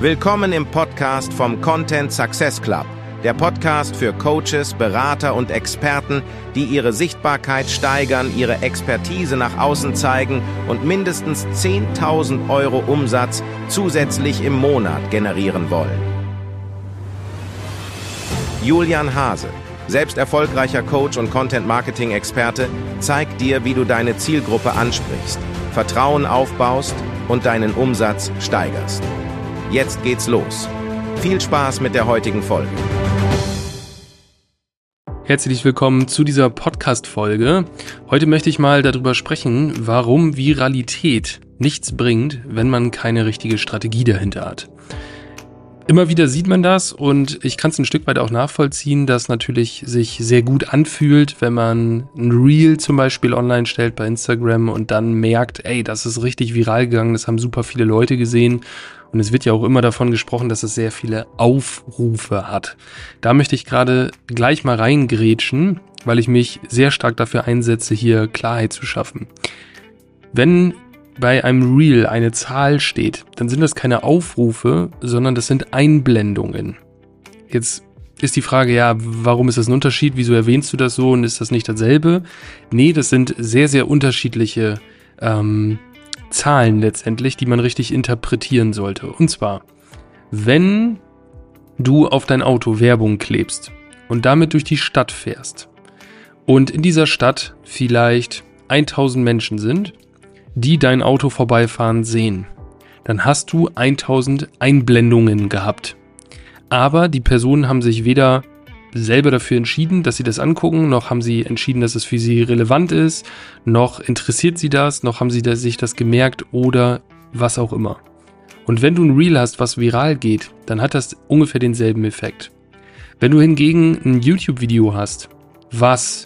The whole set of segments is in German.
Willkommen im Podcast vom Content Success Club, der Podcast für Coaches, Berater und Experten, die ihre Sichtbarkeit steigern, ihre Expertise nach außen zeigen und mindestens 10.000 Euro Umsatz zusätzlich im Monat generieren wollen. Julian Hase, selbst erfolgreicher Coach und Content-Marketing-Experte, zeigt dir, wie du deine Zielgruppe ansprichst, Vertrauen aufbaust und deinen Umsatz steigerst. Jetzt geht's los. Viel Spaß mit der heutigen Folge. Herzlich willkommen zu dieser Podcast-Folge. Heute möchte ich mal darüber sprechen, warum Viralität nichts bringt, wenn man keine richtige Strategie dahinter hat. Immer wieder sieht man das und ich kann es ein Stück weit auch nachvollziehen, dass natürlich sich sehr gut anfühlt, wenn man ein Reel zum Beispiel online stellt bei Instagram und dann merkt, ey, das ist richtig viral gegangen, das haben super viele Leute gesehen und es wird ja auch immer davon gesprochen, dass es sehr viele Aufrufe hat. Da möchte ich gerade gleich mal reingrätschen, weil ich mich sehr stark dafür einsetze, hier Klarheit zu schaffen. Wenn bei einem Reel eine Zahl steht, dann sind das keine Aufrufe, sondern das sind Einblendungen. Jetzt ist die Frage, ja, warum ist das ein Unterschied? Wieso erwähnst du das so und ist das nicht dasselbe? Nee, das sind sehr, sehr unterschiedliche Zahlen letztendlich, die man richtig interpretieren sollte. Und zwar, wenn du auf dein Auto Werbung klebst und damit durch die Stadt fährst und in dieser Stadt vielleicht 1000 Menschen sind, die dein Auto vorbeifahren sehen, dann hast du 1000 Einblendungen gehabt. Aber die Personen haben sich weder selber dafür entschieden, dass sie das angucken, noch haben sie entschieden, dass es für sie relevant ist, noch interessiert sie das, noch haben sie sich das gemerkt oder was auch immer. Und wenn du ein Reel hast, was viral geht, dann hat das ungefähr denselben Effekt. Wenn du hingegen ein YouTube-Video hast, was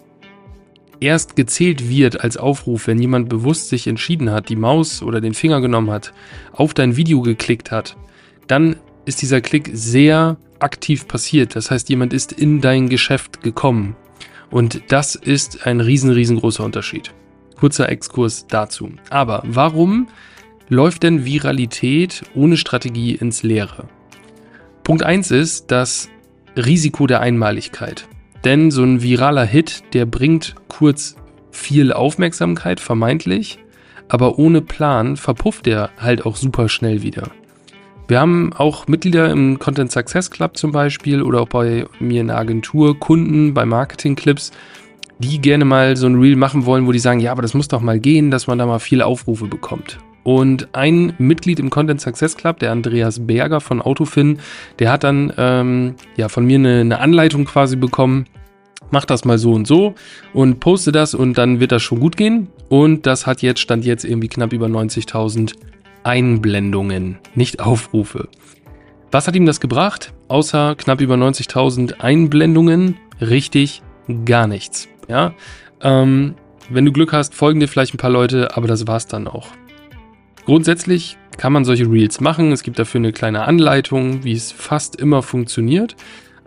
erst gezählt wird als Aufruf, wenn jemand bewusst sich entschieden hat, die Maus oder den Finger genommen hat, auf dein Video geklickt hat, dann ist dieser Klick sehr aktiv passiert. Das heißt, jemand ist in dein Geschäft gekommen. Und das ist ein riesengroßer Unterschied. Kurzer Exkurs dazu. Aber warum läuft denn Viralität ohne Strategie ins Leere? Punkt 1 ist das Risiko der Einmaligkeit. Denn so ein viraler Hit, der bringt kurz viel Aufmerksamkeit, vermeintlich, aber ohne Plan verpufft der halt auch super schnell wieder. Wir haben auch Mitglieder im Content Success Club zum Beispiel oder auch bei mir in der Agentur, Kunden bei Marketing Clips, die gerne mal so ein Reel machen wollen, wo die sagen, ja, aber das muss doch mal gehen, dass man da mal viele Aufrufe bekommt. Und ein Mitglied im Content Success Club, der Andreas Berger von Autofin, der hat dann von mir eine Anleitung quasi bekommen. Mach das mal so und poste das und dann wird das schon gut gehen. Und das hat Stand jetzt irgendwie knapp über 90.000 Einblendungen, nicht Aufrufe. Was hat ihm das gebracht? Außer knapp über 90.000 Einblendungen, richtig gar nichts. Ja? Wenn du Glück hast, folgen dir vielleicht ein paar Leute, aber das war's dann auch. Grundsätzlich kann man solche Reels machen. Es gibt dafür eine kleine Anleitung, wie es fast immer funktioniert.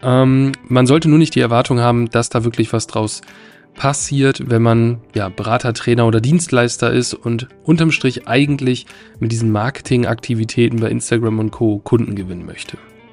Man sollte nur nicht die Erwartung haben, dass da wirklich was draus passiert, wenn man Berater, Trainer oder Dienstleister ist und unterm Strich eigentlich mit diesen Marketingaktivitäten bei Instagram und Co. Kunden gewinnen möchte.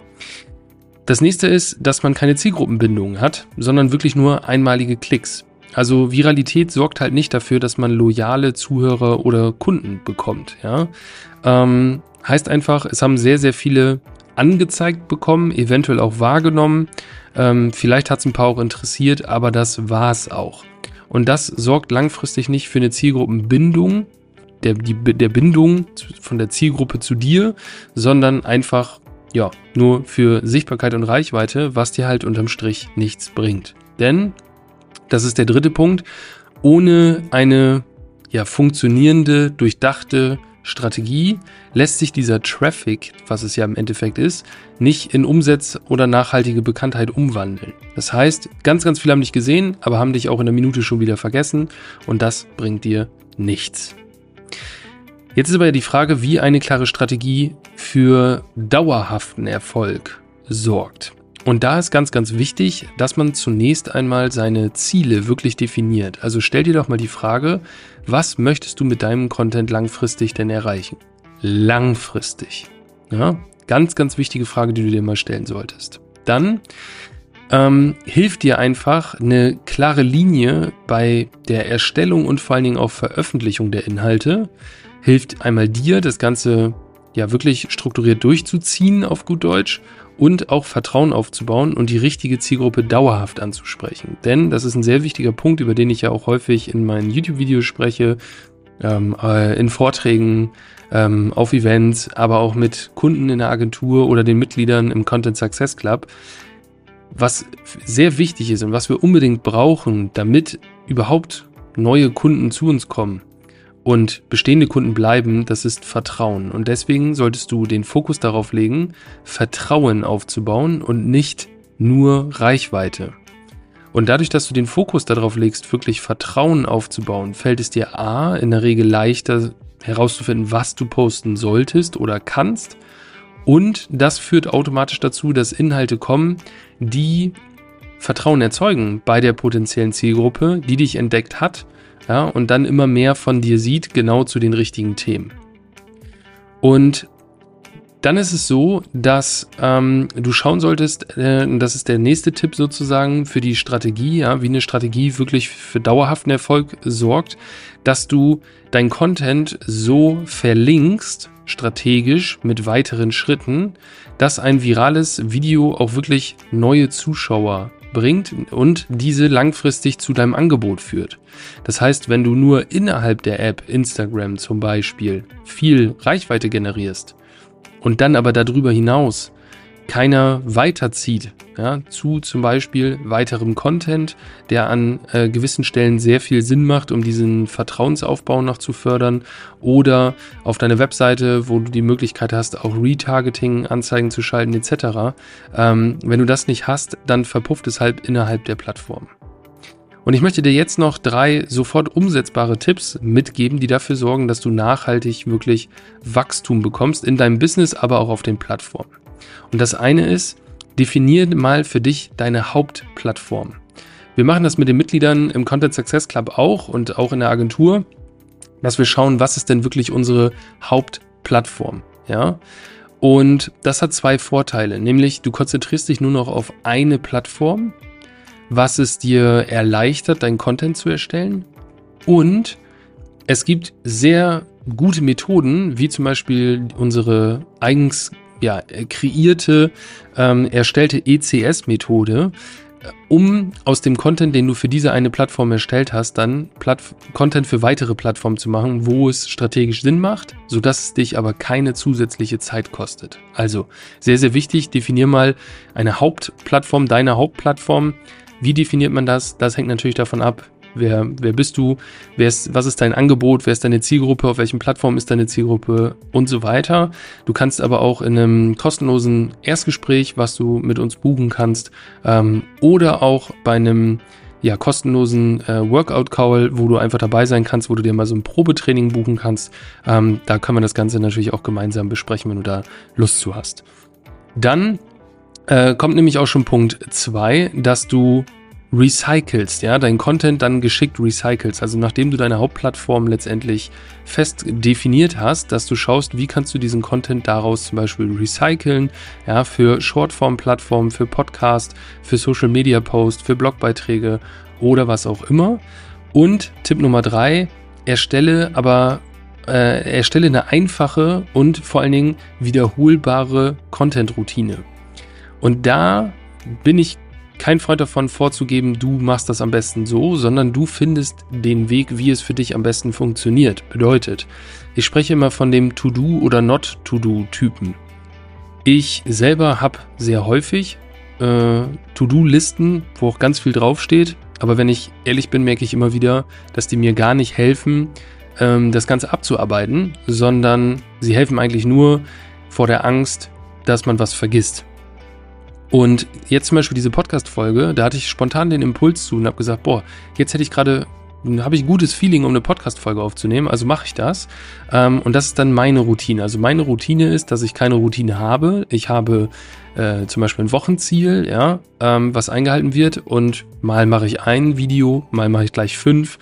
Das nächste ist, dass man keine Zielgruppenbindung hat, sondern wirklich nur einmalige Klicks. Also Viralität sorgt halt nicht dafür, dass man loyale Zuhörer oder Kunden bekommt. Ja? Heißt einfach, es haben sehr, sehr viele angezeigt bekommen, eventuell auch wahrgenommen. Vielleicht hat es ein paar auch interessiert, aber das war's auch. Und das sorgt langfristig nicht für eine Zielgruppenbindung, der Bindung von der Zielgruppe zu dir, sondern einfach nur für Sichtbarkeit und Reichweite, was dir halt unterm Strich nichts bringt. Denn, das ist der dritte Punkt, ohne eine funktionierende, durchdachte Strategie lässt sich dieser Traffic, was es ja im Endeffekt ist, nicht in Umsatz oder nachhaltige Bekanntheit umwandeln. Das heißt, ganz viele haben dich gesehen, aber haben dich auch in einer Minute schon wieder vergessen und das bringt dir nichts. Jetzt ist aber ja die Frage, wie eine klare Strategie für dauerhaften Erfolg sorgt. Und da ist ganz wichtig, dass man zunächst einmal seine Ziele wirklich definiert. Also stell dir doch mal die Frage, was möchtest du mit deinem Content langfristig denn erreichen? Langfristig. Ja? Ganz, ganz wichtige Frage, die du dir mal stellen solltest. Dann hilft dir einfach eine klare Linie bei der Erstellung und vor allen Dingen auch Veröffentlichung der Inhalte. Hilft einmal dir, das Ganze ja wirklich strukturiert durchzuziehen auf gut Deutsch und auch Vertrauen aufzubauen und die richtige Zielgruppe dauerhaft anzusprechen. Denn das ist ein sehr wichtiger Punkt, über den ich ja auch häufig in meinen YouTube-Videos spreche, in Vorträgen, auf Events, aber auch mit Kunden in der Agentur oder den Mitgliedern im Content Success Club. Was sehr wichtig ist und was wir unbedingt brauchen, damit überhaupt neue Kunden zu uns kommen und bestehende Kunden bleiben, das ist Vertrauen. Und deswegen solltest du den Fokus darauf legen, Vertrauen aufzubauen und nicht nur Reichweite. Und dadurch, dass du den Fokus darauf legst, wirklich Vertrauen aufzubauen, fällt es dir in der Regel leichter herauszufinden, was du posten solltest oder kannst. Und das führt automatisch dazu, dass Inhalte kommen, die Vertrauen erzeugen bei der potenziellen Zielgruppe, die dich entdeckt hat, ja, und dann immer mehr von dir sieht, genau zu den richtigen Themen. Und dann ist es so, dass du schauen solltest, das ist der nächste Tipp sozusagen für die Strategie, ja, wie eine Strategie wirklich für dauerhaften Erfolg sorgt, dass du dein Content so verlinkst, strategisch mit weiteren Schritten, dass ein virales Video auch wirklich neue Zuschauer bringt und diese langfristig zu deinem Angebot führt. Das heißt, wenn du nur innerhalb der App Instagram zum Beispiel viel Reichweite generierst und dann aber darüber hinaus keiner weiterzieht, ja, zu zum Beispiel weiterem Content, der an gewissen Stellen sehr viel Sinn macht, um diesen Vertrauensaufbau noch zu fördern, oder auf deiner Webseite, wo du die Möglichkeit hast, auch Retargeting-Anzeigen zu schalten etc. Wenn du das nicht hast, dann verpufft es halt innerhalb der Plattform. Und ich möchte dir jetzt noch 3 sofort umsetzbare Tipps mitgeben, die dafür sorgen, dass du nachhaltig wirklich Wachstum bekommst in deinem Business, aber auch auf den Plattformen. Und das eine ist, definier mal für dich deine Hauptplattform. Wir machen das mit den Mitgliedern im Content Success Club auch und auch in der Agentur, dass wir schauen, was ist denn wirklich unsere Hauptplattform, ja? Und das hat 2 Vorteile, nämlich du konzentrierst dich nur noch auf eine Plattform, was es dir erleichtert, deinen Content zu erstellen, und es gibt sehr gute Methoden, wie zum Beispiel unsere eigens kreierte, erstellte ECS-Methode, um aus dem Content, den du für diese eine Plattform erstellt hast, dann Content für weitere Plattformen zu machen, wo es strategisch Sinn macht, sodass es dich aber keine zusätzliche Zeit kostet. Also sehr, sehr wichtig, definier mal eine Hauptplattform, deine Hauptplattform. Wie definiert man das? Das hängt natürlich davon ab, wer bist du, was ist dein Angebot, wer ist deine Zielgruppe, auf welchen Plattformen ist deine Zielgruppe und so weiter. Du kannst aber auch in einem kostenlosen Erstgespräch, was du mit uns buchen kannst, oder auch bei einem kostenlosen Workout-Call, wo du einfach dabei sein kannst, wo du dir mal so ein Probetraining buchen kannst. Da können wir das Ganze natürlich auch gemeinsam besprechen, wenn du da Lust zu hast. Dann kommt nämlich auch schon Punkt 2, dass du recycelst, ja, dein Content dann geschickt recycelst, also nachdem du deine Hauptplattform letztendlich fest definiert hast, dass du schaust, wie kannst du diesen Content daraus zum Beispiel recyceln, ja, für Shortform-Plattformen, für Podcast, für Social-Media-Post, für Blogbeiträge oder was auch immer. Und Tipp Nummer 3, erstelle eine einfache und vor allen Dingen wiederholbare Content-Routine. Und da bin ich kein Freund davon vorzugeben, du machst das am besten so, sondern du findest den Weg, wie es für dich am besten funktioniert. Bedeutet, ich spreche immer von dem To-Do- oder Not-To-Do-Typen. Ich selber habe sehr häufig To-Do-Listen, wo auch ganz viel draufsteht, aber wenn ich ehrlich bin, merke ich immer wieder, dass die mir gar nicht helfen, das Ganze abzuarbeiten, sondern sie helfen eigentlich nur vor der Angst, dass man was vergisst. Und jetzt zum Beispiel diese Podcast-Folge, da hatte ich spontan den Impuls zu und habe gesagt, jetzt habe ich ein gutes Feeling, um eine Podcast-Folge aufzunehmen, also mache ich das. Und das ist dann meine Routine. Also meine Routine ist, dass ich keine Routine habe. Ich habe zum Beispiel ein Wochenziel, ja, was eingehalten wird, und mal mache ich ein Video, mal mache ich gleich 5.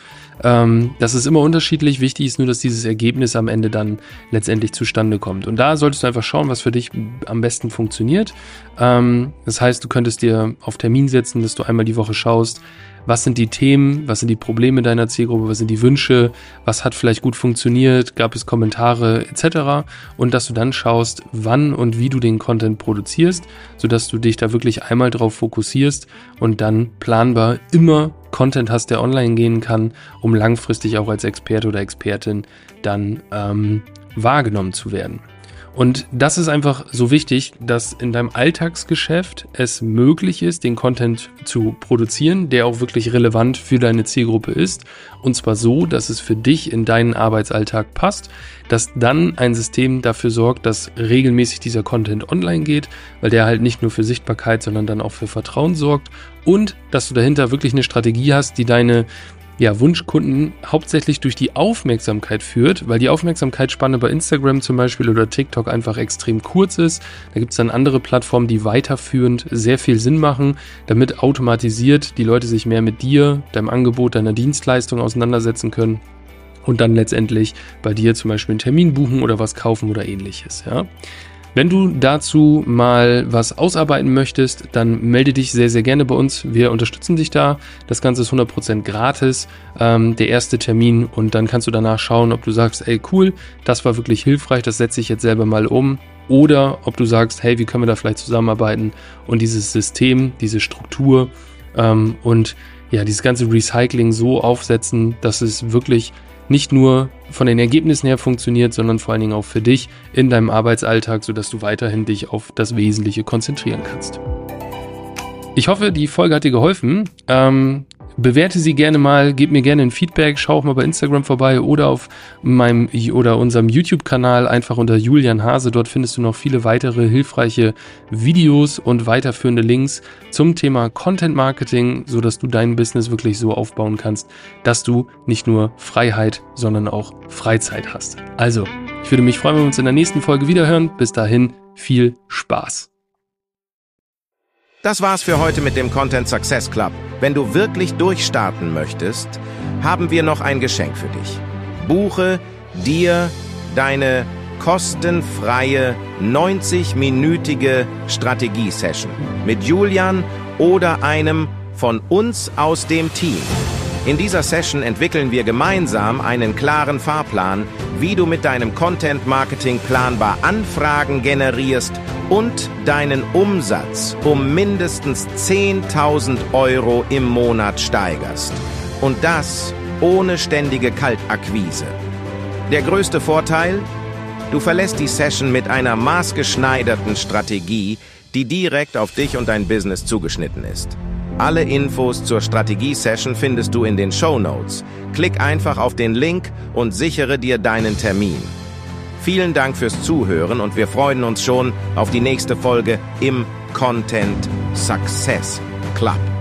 Das ist immer unterschiedlich. Wichtig ist nur, dass dieses Ergebnis am Ende dann letztendlich zustande kommt. Und da solltest du einfach schauen, was für dich am besten funktioniert. Das heißt, du könntest dir auf Termin setzen, dass du einmal die Woche schaust, was sind die Themen, was sind die Probleme deiner Zielgruppe, was sind die Wünsche, was hat vielleicht gut funktioniert, gab es Kommentare etc. Und dass du dann schaust, wann und wie du den Content produzierst, sodass du dich da wirklich einmal drauf fokussierst und dann planbar immer Content hast, der online gehen kann, um langfristig auch als Experte oder Expertin dann wahrgenommen zu werden. Und das ist einfach so wichtig, dass in deinem Alltagsgeschäft es möglich ist, den Content zu produzieren, der auch wirklich relevant für deine Zielgruppe ist. Und zwar so, dass es für dich in deinen Arbeitsalltag passt, dass dann ein System dafür sorgt, dass regelmäßig dieser Content online geht, weil der halt nicht nur für Sichtbarkeit, sondern dann auch für Vertrauen sorgt. Und dass du dahinter wirklich eine Strategie hast, die deine Wunschkunden hauptsächlich durch die Aufmerksamkeit führt, weil die Aufmerksamkeitsspanne bei Instagram zum Beispiel oder TikTok einfach extrem kurz ist. Da gibt es dann andere Plattformen, die weiterführend sehr viel Sinn machen, damit automatisiert die Leute sich mehr mit dir, deinem Angebot, deiner Dienstleistung auseinandersetzen können und dann letztendlich bei dir zum Beispiel einen Termin buchen oder was kaufen oder ähnliches, ja. Wenn du dazu mal was ausarbeiten möchtest, dann melde dich sehr, sehr gerne bei uns. Wir unterstützen dich da. Das Ganze ist 100% gratis, der erste Termin. Und dann kannst du danach schauen, ob du sagst, ey cool, das war wirklich hilfreich, das setze ich jetzt selber mal um. Oder ob du sagst, hey, wie können wir da vielleicht zusammenarbeiten und dieses System, diese Struktur und dieses ganze Recycling so aufsetzen, dass es wirklich nicht nur von den Ergebnissen her funktioniert, sondern vor allen Dingen auch für dich in deinem Arbeitsalltag, sodass du weiterhin dich auf das Wesentliche konzentrieren kannst. Ich hoffe, die Folge hat dir geholfen. Bewerte sie gerne mal, gib mir gerne ein Feedback, schau auch mal bei Instagram vorbei oder auf meinem oder unserem YouTube-Kanal einfach unter Julian Hase. Dort findest du noch viele weitere hilfreiche Videos und weiterführende Links zum Thema Content Marketing, sodass du dein Business wirklich so aufbauen kannst, dass du nicht nur Freiheit, sondern auch Freizeit hast. Also, ich würde mich freuen, wenn wir uns in der nächsten Folge wiederhören. Bis dahin, viel Spaß. Das war's für heute mit dem Content Success Club. Wenn du wirklich durchstarten möchtest, haben wir noch ein Geschenk für dich. Buche dir deine kostenfreie 90-minütige Strategie-Session mit Julian oder einem von uns aus dem Team. In dieser Session entwickeln wir gemeinsam einen klaren Fahrplan, wie du mit deinem Content-Marketing planbar Anfragen generierst und deinen Umsatz um mindestens 10.000 € im Monat steigerst. Und das ohne ständige Kaltakquise. Der größte Vorteil? Du verlässt die Session mit einer maßgeschneiderten Strategie, die direkt auf dich und dein Business zugeschnitten ist. Alle Infos zur Strategie-Session findest du in den Shownotes. Klick einfach auf den Link und sichere dir deinen Termin. Vielen Dank fürs Zuhören und wir freuen uns schon auf die nächste Folge im Content Success Club.